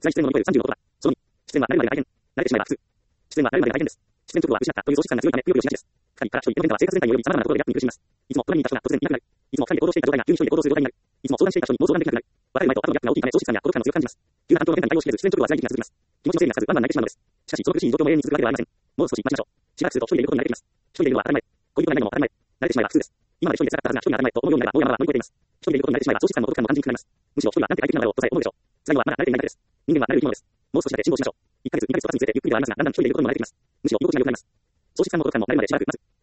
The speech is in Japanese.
辛い失恋を乗り越える30の男だ。その2、失恋はなるまでが大変。慣れてしまえば普通。失恋はなるまでが大変です。失恋直後は失ったという喪失感が強いため、くよくよしがちです。深みから人々の変化は生活全体に及び様々なところで逆に苦しみます。いつも隣にいた人が突然いなくなる。いつも二人で行動していた状態が急に一人で行動する状態になる。いつも相談していた人にもう相談できなくなる。別れる前と後のギャップが大きいため喪失感や孤独感も強く感じます。急な反動の変化に対応しきれず、失恋直後は辛い時期が続きます。気持ちの整理がつかず、ワンワン泣いてしまうのです。しかし、その苦しい状況も永遠に続くわけではありません。もう少し待ちましょう。しばらくすると一人でいることに慣れてきます。一人でいるのは当たり前。恋人がいないのも当たり前。慣れてしまえば普通です。今まで一人で辛かったはずが一人が当たり前と思うようになれば、もう山は乗り越えています。一人でいることに慣れてしまえば、喪失感も孤独感も感じにくくなります。むしろ一人はなんて快適なのだろうとさえ思うでしょう。辛いのはまだ慣れていないだけです。人間は慣れる生き物です。もう少しだけ辛抱しましょう。1ヶ月、2ヶ月と経つにつれてゆっくりではありますが、だんだん一人でいることにも慣れてきます。むしろ居心地が良くなります。喪失感も孤独感も慣れるまでしばらく待つ。